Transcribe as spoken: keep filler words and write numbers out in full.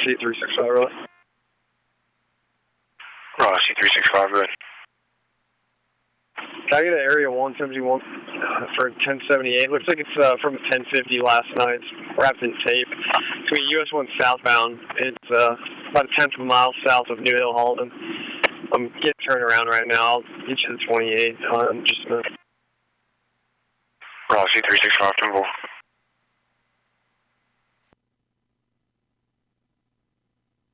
C three six five, really. Ross, C three six five, good. Can I get an area one seventy-one for ten seventy-eight? Looks like it's uh, from ten fifty last night. It's wrapped in tape. Between U S one southbound. It's uh, about a tenth of a mile south of New Hill, Halton. I'm getting turned around right now. I'll get you the twenty-eight on just a minute. Ross, C three six five, Timber.